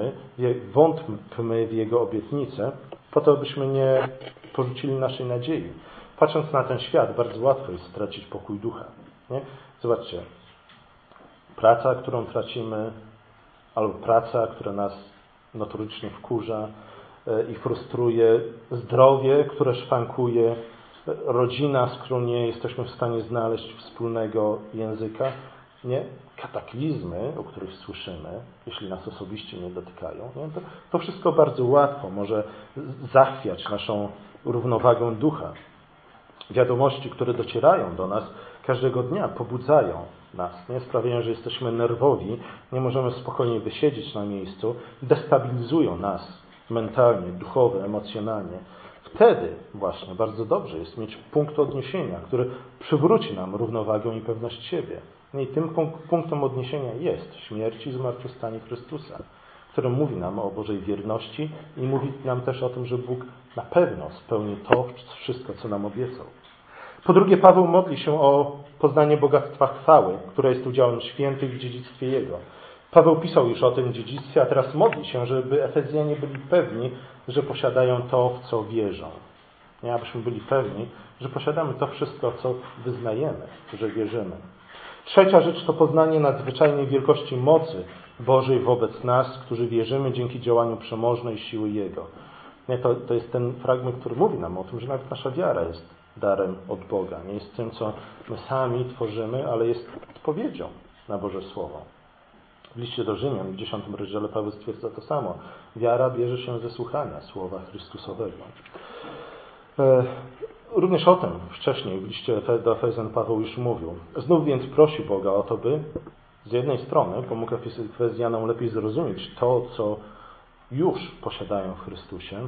wątpmy w Jego obietnicę, po to, byśmy nie porzucili naszej nadziei. Patrząc na ten świat, bardzo łatwo jest stracić pokój ducha. Nie? Zobaczcie, praca, którą tracimy, albo praca, która nas notorycznie wkurza i frustruje, zdrowie, które szwankuje, rodzina, z którą nie jesteśmy w stanie znaleźć wspólnego języka, nie? Kataklizmy, o których słyszymy, jeśli nas osobiście nie dotykają, nie? To wszystko bardzo łatwo może zachwiać naszą równowagą ducha. Wiadomości, które docierają do nas każdego dnia, pobudzają nas, nie? Sprawiają, że jesteśmy nerwowi, nie możemy spokojnie wysiedzieć na miejscu, destabilizują nas mentalnie, duchowo, emocjonalnie. Wtedy właśnie bardzo dobrze jest mieć punkt odniesienia, który przywróci nam równowagę i pewność siebie. I tym punktem odniesienia jest śmierć i zmartwychwstanie Chrystusa, który mówi nam o Bożej wierności i mówi nam też o tym, że Bóg na pewno spełni to wszystko, co nam obiecał. Po drugie, Paweł modli się o poznanie bogactwa chwały, które jest udziałem świętych w dziedzictwie Jego. Paweł pisał już o tym dziedzictwie, a teraz modli się, żeby Efezjanie byli pewni, że posiadają to, w co wierzą. Nie, abyśmy byli pewni, że posiadamy to wszystko, co wyznajemy, że wierzymy. Trzecia rzecz to poznanie nadzwyczajnej wielkości mocy Bożej wobec nas, którzy wierzymy dzięki działaniu przemożnej siły Jego. Nie, to jest ten fragment, który mówi nam o tym, że nawet nasza wiara jest darem od Boga. Nie jest tym, co my sami tworzymy, ale jest odpowiedzią na Boże Słowo. W liście do Rzymian w 10 rozdziale Paweł stwierdza to samo. Wiara bierze się ze słuchania Słowa Chrystusowego. Również o tym wcześniej w liście do Efezjan Paweł już mówił. Znów więc prosi Boga o to, by z jednej strony pomógł Efezjanom lepiej zrozumieć to, co już posiadają w Chrystusie,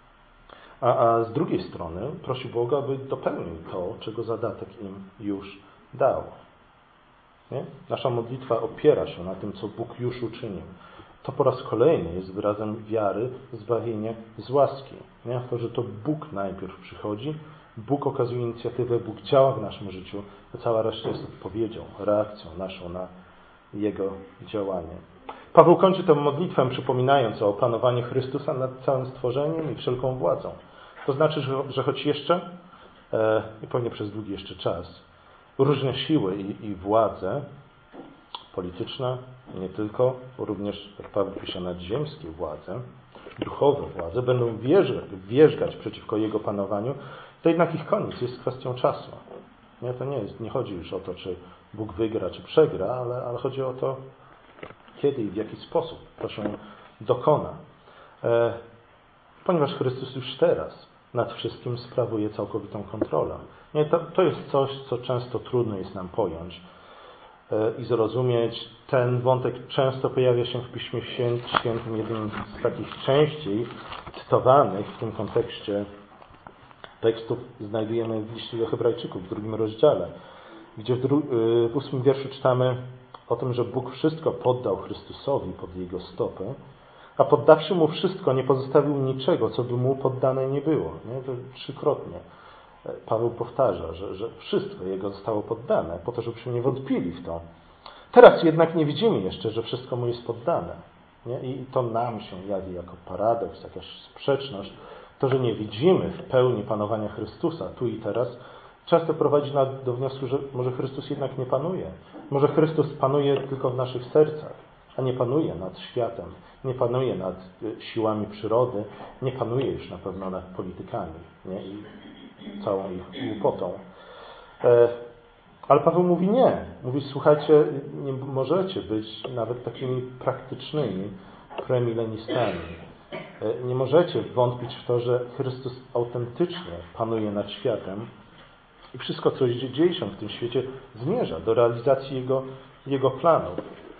a z drugiej strony prosi Boga, by dopełnił to, czego zadatek im już dał. Nie? Nasza modlitwa opiera się na tym, co Bóg już uczynił. To po raz kolejny jest wyrazem wiary, zbawienia z łaski. Nie? To, że to Bóg najpierw przychodzi, Bóg okazuje inicjatywę, Bóg działa w naszym życiu, a cała reszta jest odpowiedzią, reakcją naszą na Jego działanie. Paweł kończy tę modlitwę, przypominając o panowaniu Chrystusa nad całym stworzeniem i wszelką władzą. To znaczy, że choć jeszcze, i pewnie przez długi jeszcze czas, różne siły i władze polityczne, nie tylko, również, jak Paweł pisze, nadziemskie władze, duchowe władze, będą wierzgać przeciwko Jego panowaniu, to jednak ich koniec jest kwestią czasu. Nie, to nie chodzi już o to, czy Bóg wygra, czy przegra, ale chodzi o to, kiedy i w jaki sposób to się dokona. Ponieważ Chrystus już teraz nad wszystkim sprawuje całkowitą kontrolę. Nie, to jest coś, co często trudno jest nam pojąć i zrozumieć. Ten wątek często pojawia się w Piśmie Świętym, jednym z takich częściej cytowanych w tym kontekście tekstów znajdujemy w liście do Hebrajczyków w 2 rozdziale, gdzie w 8 wierszu czytamy o tym, że Bóg wszystko poddał Chrystusowi pod Jego stopy, a poddawszy Mu wszystko, nie pozostawił niczego, co by Mu poddane nie było. Nie? To trzykrotnie Paweł powtarza, że wszystko Jego zostało poddane, po to, żebyśmy nie wątpili w to. Teraz jednak nie widzimy jeszcze, że wszystko Mu jest poddane. Nie? I to nam się jawi jako paradoks, jakaś sprzeczność. To, że nie widzimy w pełni panowania Chrystusa tu i teraz, często prowadzi nas do wniosku, że może Chrystus jednak nie panuje. Może Chrystus panuje tylko w naszych sercach, a nie panuje nad światem, nie panuje nad siłami przyrody, nie panuje już na pewno nad politykami, nie? I całą ich głupotą. Ale Paweł mówi nie. Mówi, słuchajcie, nie możecie być nawet takimi praktycznymi premilenistami. Nie możecie wątpić w to, że Chrystus autentycznie panuje nad światem I wszystko, co dzieje się w tym świecie, zmierza do realizacji Jego planu.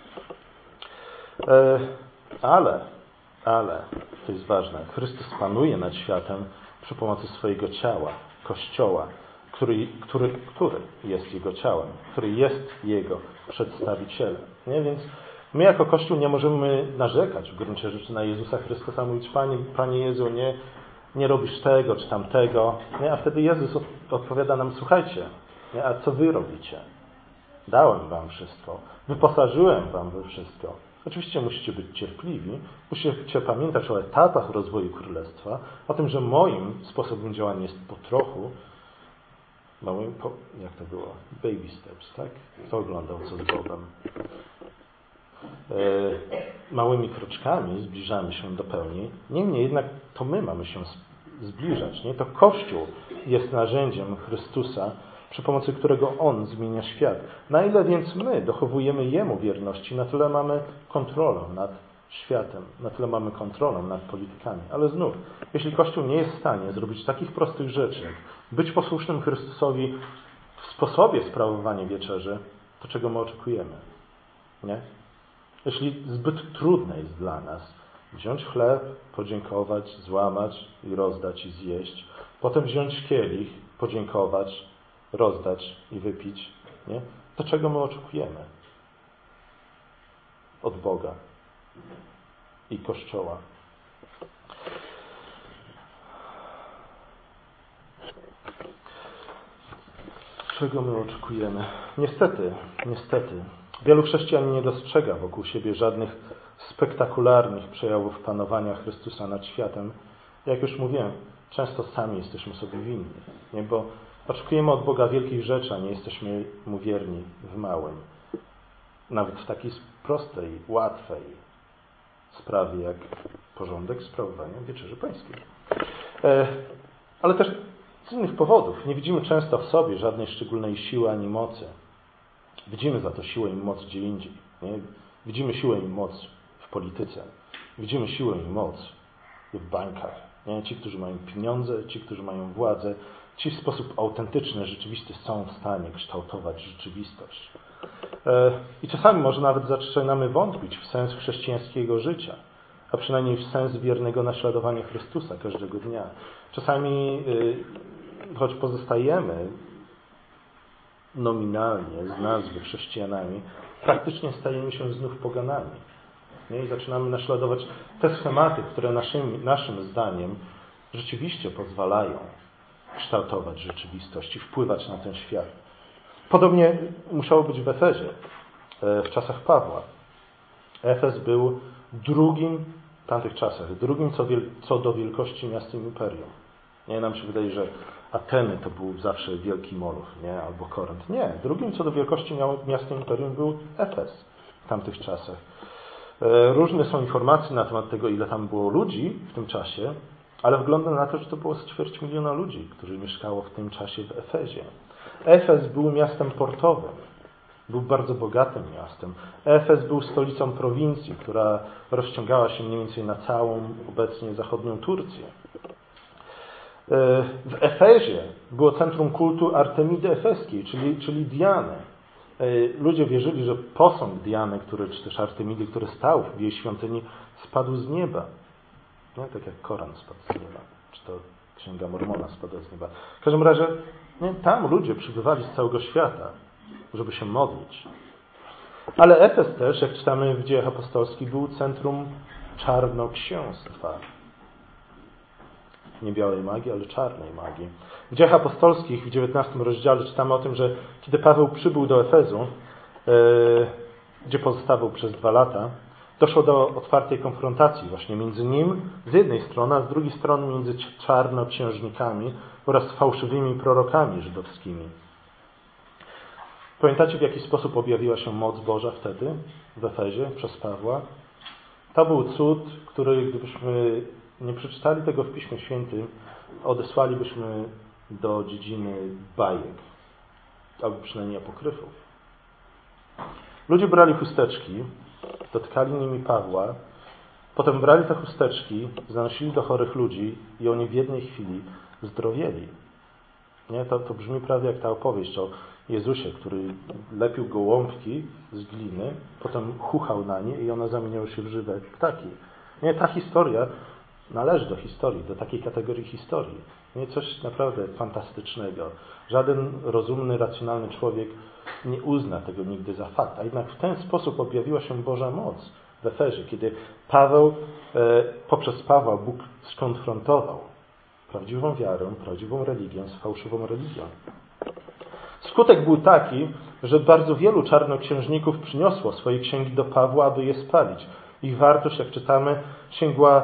Ale, to jest ważne, Chrystus panuje nad światem przy pomocy swojego ciała, Kościoła, który jest Jego ciałem, który jest Jego przedstawicielem. Nie? Więc my jako Kościół nie możemy narzekać w gruncie rzeczy na Jezusa Chrystusa, mówić: Panie Jezu, nie robisz tego czy tamtego. Nie? A wtedy Jezus odpowiada nam: słuchajcie, nie? A co wy robicie? Dałem wam wszystko, wyposażyłem wam we wszystko. Oczywiście musicie być cierpliwi, musicie pamiętać o etapach rozwoju Królestwa, o tym, że moim sposobem działania jest po trochu, jak to było? Baby steps, tak? Kto oglądał Co z Bogiem? Małymi kroczkami zbliżamy się do pełni. Niemniej jednak to my mamy się zbliżać. Nie? To Kościół jest narzędziem Chrystusa, przy pomocy którego On zmienia świat. Na ile więc my dochowujemy Jemu wierności, na tyle mamy kontrolę nad światem, na tyle mamy kontrolę nad politykami. Ale znów, jeśli Kościół nie jest w stanie zrobić takich prostych rzeczy, jak być posłusznym Chrystusowi w sposobie sprawowania wieczerzy, to czego my oczekujemy? Nie? Jeśli zbyt trudne jest dla nas wziąć chleb, podziękować, złamać i rozdać i zjeść, potem wziąć kielich, podziękować, rozdać i wypić, nie? To czego my oczekujemy od Boga i Kościoła? Czego my oczekujemy? Niestety, wielu chrześcijan nie dostrzega wokół siebie żadnych spektakularnych przejawów panowania Chrystusa nad światem. Jak już mówiłem, często sami jesteśmy sobie winni, nie? Bo oczekujemy od Boga wielkich rzeczy, a nie jesteśmy Mu wierni w małym. Nawet w takiej prostej, łatwej sprawie, jak porządek sprawowania Wieczerzy Pańskiej. Ale też z innych powodów. Nie widzimy często w sobie żadnej szczególnej siły ani mocy. Widzimy za to siłę i moc gdzie indziej. Nie? Widzimy siłę i moc w polityce. Widzimy siłę i moc w bankach. Nie? Ci, którzy mają pieniądze, ci, którzy mają władzę, ci w sposób autentyczny, rzeczywisty są w stanie kształtować rzeczywistość. I czasami może nawet zaczynamy wątpić w sens chrześcijańskiego życia, a przynajmniej w sens wiernego naśladowania Chrystusa każdego dnia. Czasami, choć pozostajemy nominalnie z nazwy chrześcijanami, praktycznie stajemy się znów poganami. Nie? I zaczynamy naśladować te schematy, które naszym zdaniem rzeczywiście pozwalają kształtować rzeczywistość i wpływać na ten świat. Podobnie musiało być w Efezie, w czasach Pawła. Efes był drugim w tamtych czasach, drugim co do wielkości miastem imperium. Nie, nam się wydaje, że Ateny to był zawsze wielki Moloch, nie? Albo Korynt. Nie, drugim co do wielkości miastem imperium był Efes w tamtych czasach. Różne są informacje na temat tego, ile tam było ludzi w tym czasie, ale wygląda na to, że to było 250 000 ludzi, którzy mieszkało w tym czasie w Efezie. Efes był miastem portowym. Był bardzo bogatym miastem. Efes był stolicą prowincji, która rozciągała się mniej więcej na całą obecnie zachodnią Turcję. W Efezie było centrum kultu Artemidy Efeskiej, czyli Diany. Ludzie wierzyli, że posąg Diany, czy też Artemidy, który stał w jej świątyni, spadł z nieba. Nie? Tak jak Koran spadł z nieba. Czy to Księga Mormona spadła z nieba. W każdym razie tam ludzie przybywali z całego świata, żeby się modlić. Ale Efes też, jak czytamy w Dziejach Apostolskich, był centrum czarnoksięstwa. Nie białej magii, ale czarnej magii. W Dziejach Apostolskich w 19 rozdziale czytamy o tym, że kiedy Paweł przybył do Efezu, gdzie pozostawał przez 2 lata, doszło do otwartej konfrontacji właśnie między nim z jednej strony, a z drugiej strony między czarnoksiężnikami oraz fałszywymi prorokami żydowskimi. Pamiętacie, w jaki sposób objawiła się moc Boża wtedy w Efezie przez Pawła? To był cud, który gdybyśmy nie przeczytali tego w Piśmie Świętym, odesłalibyśmy do dziedziny bajek, albo przynajmniej apokryfów. Ludzie brali chusteczki, dotykali nimi Pawła, potem brali te chusteczki, zanosili do chorych ludzi i oni w jednej chwili zdrowieli. Nie? To brzmi prawie jak ta opowieść o Jezusie, który lepił gołąbki z gliny, potem chuchał na nie i one zamieniały się w żywe ptaki. Nie? Ta historia należy do historii, do takiej kategorii historii. Nie? Coś naprawdę fantastycznego. Żaden rozumny, racjonalny człowiek nie uzna tego nigdy za fakt. A jednak w ten sposób objawiła się Boża moc w Efezie, kiedy poprzez Pawła Bóg skonfrontował prawdziwą wiarę, prawdziwą religię z fałszywą religią. Skutek był taki, że bardzo wielu czarnoksiężników przyniosło swoje księgi do Pawła, aby je spalić. Ich wartość, jak czytamy, sięgnęła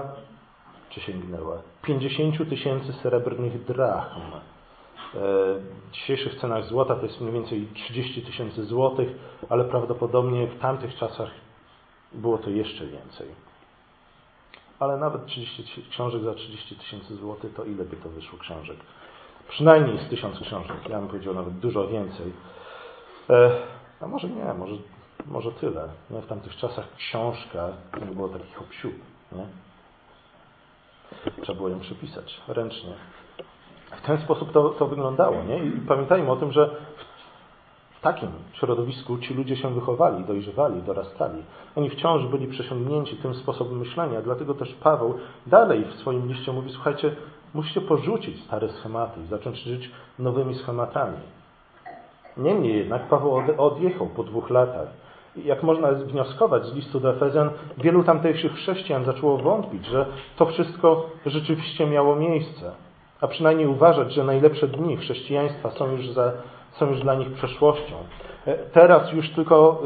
50 000 srebrnych drachm. W dzisiejszych cenach złota to jest mniej więcej 30 000 złotych, ale prawdopodobnie w tamtych czasach było to jeszcze więcej. Ale nawet 30 książek za 30 000 złotych, to ile by to wyszło książek? Przynajmniej z 1000 książek. Ja bym powiedział nawet dużo więcej. A może nie, może tyle. Nie? W tamtych czasach książka to nie było takich hop-siup, nie? Trzeba było ją przepisać ręcznie. W ten sposób to wyglądało. Nie? I pamiętajmy o tym, że w takim środowisku ci ludzie się wychowali, dojrzewali, dorastali. Oni wciąż byli przesiągnięci tym sposobem myślenia, dlatego też Paweł dalej w swoim liście mówi, słuchajcie, musicie porzucić stare schematy i zacząć żyć nowymi schematami. Niemniej jednak Paweł odjechał po 2 latach. Jak można wnioskować z listu do Efezjan, wielu tamtejszych chrześcijan zaczęło wątpić, że to wszystko rzeczywiście miało miejsce. A przynajmniej uważać, że najlepsze dni chrześcijaństwa są już dla nich przeszłością. Teraz już tylko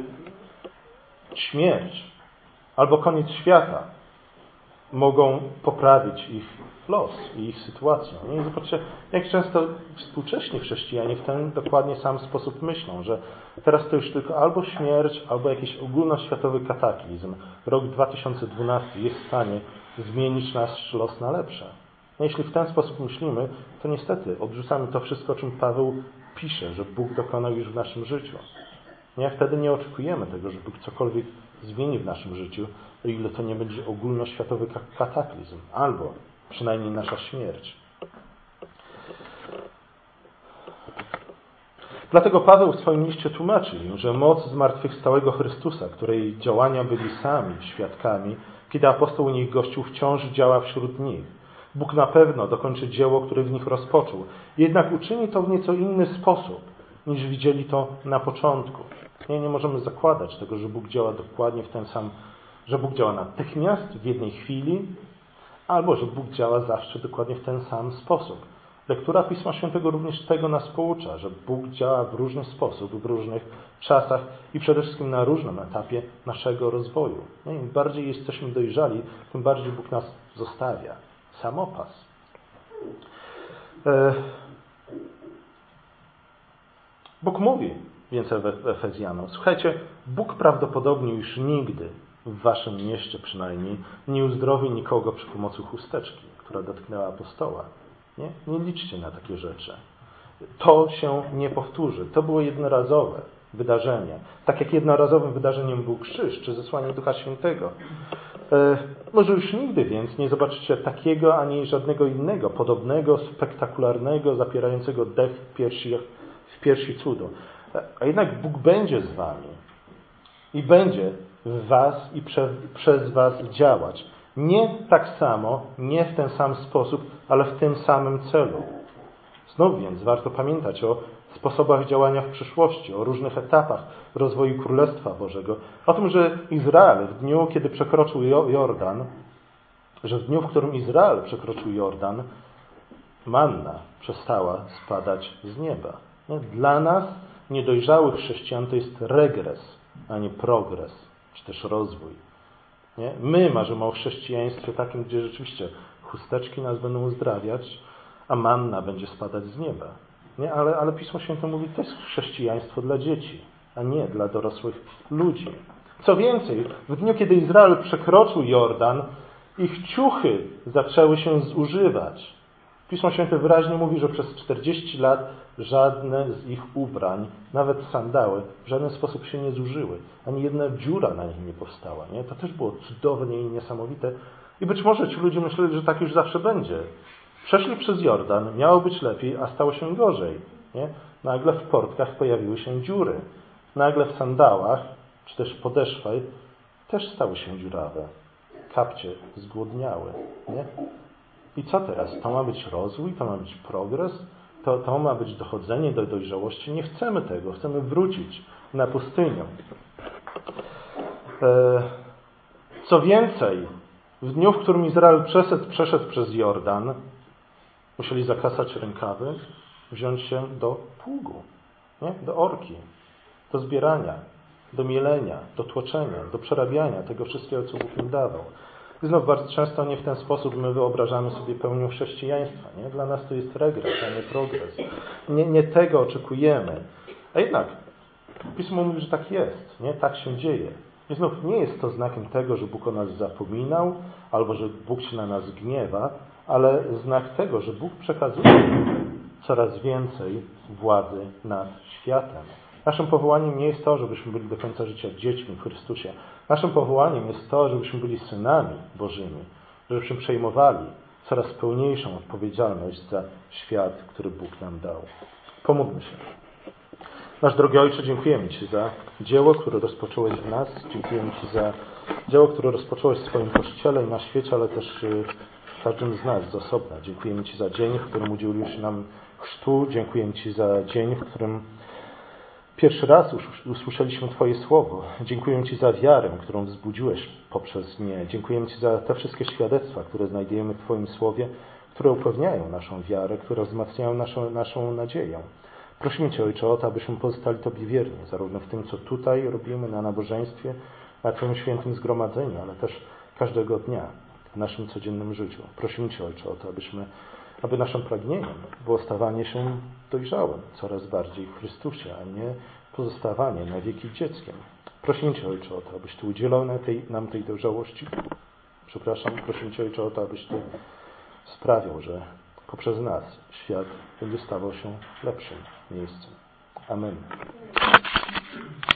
śmierć albo koniec świata mogą poprawić ich los i ich sytuację. I zobaczcie, jak często współcześni chrześcijanie w ten dokładnie sam sposób myślą, że teraz to już tylko albo śmierć, albo jakiś ogólnoświatowy kataklizm. Rok 2012 jest w stanie zmienić nasz los na lepsze. No jeśli w ten sposób myślimy, to niestety odrzucamy to wszystko, o czym Paweł pisze, że Bóg dokonał już w naszym życiu. Nie? Wtedy nie oczekujemy tego, że Bóg cokolwiek zmieni w naszym życiu, o ile to nie będzie ogólnoświatowy kataklizm, albo przynajmniej nasza śmierć. Dlatego Paweł w swoim liście tłumaczy im, że moc zmartwychwstałego Chrystusa, której działania byli sami świadkami, kiedy apostoł u nich gościł, wciąż działa wśród nich. Bóg na pewno dokończy dzieło, które w nich rozpoczął. Jednak uczyni to w nieco inny sposób, niż widzieli to na początku. Nie możemy zakładać tego, że Bóg działa dokładnie w ten sam, że Bóg działa natychmiast, w jednej chwili, albo że Bóg działa zawsze dokładnie w ten sam sposób. Lektura Pisma Świętego również tego nas poucza, że Bóg działa w różny sposób, w różnych czasach i przede wszystkim na różnym etapie naszego rozwoju. Im bardziej jesteśmy dojrzali, tym bardziej Bóg nas zostawia. Samopas. Bóg mówi więcej Efezjanom. Słuchajcie, Bóg prawdopodobnie już nigdy, w waszym mieście przynajmniej, nie uzdrowi nikogo przy pomocy chusteczki, która dotknęła apostoła. Nie liczcie na takie rzeczy. To się nie powtórzy. To było jednorazowe wydarzenie. Tak jak jednorazowym wydarzeniem był krzyż, czy zesłanie Ducha Świętego. Może już nigdy więc nie zobaczycie takiego, ani żadnego innego, podobnego, spektakularnego, zapierającego dech w piersi cudu. A jednak Bóg będzie z wami i będzie w was i przez was działać. Nie tak samo, nie w ten sam sposób, ale w tym samym celu. Znów więc warto pamiętać o sposobach działania w przyszłości, o różnych etapach rozwoju Królestwa Bożego. O tym, że Izrael w dniu, kiedy przekroczył Jordan, że w dniu, w którym Izrael przekroczył Jordan, manna przestała spadać z nieba. Dla nas, niedojrzałych chrześcijan, to jest regres, a nie progres, czy też rozwój. Nie? My marzymy o chrześcijaństwie takim, gdzie rzeczywiście chusteczki nas będą uzdrawiać, a manna będzie spadać z nieba. Nie? Ale Pismo Święte mówi, to jest chrześcijaństwo dla dzieci, a nie dla dorosłych ludzi. Co więcej, w dniu, kiedy Izrael przekroczył Jordan, ich ciuchy zaczęły się zużywać. Pismo Święte wyraźnie mówi, że przez 40 lat żadne z ich ubrań, nawet sandały, w żaden sposób się nie zużyły. Ani jedna dziura na nich nie powstała. Nie? To też było cudownie i niesamowite. I być może ci ludzie myśleli, że tak już zawsze będzie. Przeszli przez Jordan, miało być lepiej, a stało się gorzej. Nie? Nagle w portkach pojawiły się dziury. Nagle w sandałach, czy też podeszwach też stały się dziurawe. Kapcie zgłodniały. Nie? I co teraz? To ma być rozwój? To ma być progres? To ma być dochodzenie do dojrzałości? Nie chcemy tego. Chcemy wrócić na pustynię. Co więcej, w dniu, w którym Izrael przeszedł przez Jordan, musieli zakasać rękawy, wziąć się do pługu, nie? Do orki, do zbierania, do mielenia, do tłoczenia, do przerabiania tego wszystkiego, co Bóg im dawał. I znów bardzo często nie w ten sposób my wyobrażamy sobie pełnię chrześcijaństwa. Nie? Dla nas to jest regres, a nie progres. Nie tego oczekujemy. A jednak Pismo mówi, że tak jest. Nie? Tak się dzieje. I znów nie jest to znakiem tego, że Bóg o nas zapominał, albo że Bóg się na nas gniewa, ale znak tego, że Bóg przekazuje coraz więcej władzy nad światem. Naszym powołaniem nie jest to, żebyśmy byli do końca życia dziećmi w Chrystusie. Naszym powołaniem jest to, żebyśmy byli synami Bożymi, żebyśmy przejmowali coraz pełniejszą odpowiedzialność za świat, który Bóg nam dał. Pomódlmy się. Nasz drogi Ojcze, dziękujemy Ci za dzieło, które rozpocząłeś w nas. Dziękujemy Ci za dzieło, które rozpocząłeś w swoim Kościele i na świecie, ale też w każdym z nas z osobna. Dziękujemy Ci za dzień, w którym udzieliłeś nam chrztu. Dziękujemy Ci za dzień, w którym pierwszy raz usłyszeliśmy Twoje słowo. Dziękuję Ci za wiarę, którą wzbudziłeś poprzez nie. Dziękujemy Ci za te wszystkie świadectwa, które znajdujemy w Twoim słowie, które upewniają naszą wiarę, które wzmacniają naszą nadzieję. Prosimy Cię, Ojcze, o to, abyśmy pozostali Tobie wierni, zarówno w tym, co tutaj robimy na nabożeństwie, na Twoim świętym zgromadzeniu, ale też każdego dnia w naszym codziennym życiu. Prosimy Cię, Ojcze, o to, aby naszym pragnieniem było stawanie się dojrzałym coraz bardziej w Chrystusie, a nie pozostawanie na wieki dzieckiem. Prosimy Cię, Ojcze, o to, abyś Ty udzielał nam tej dojrzałości. Prosimy Cię, Ojcze, o to, abyś Ty sprawiał, że poprzez nas świat będzie stawał się lepszym miejscem. Amen.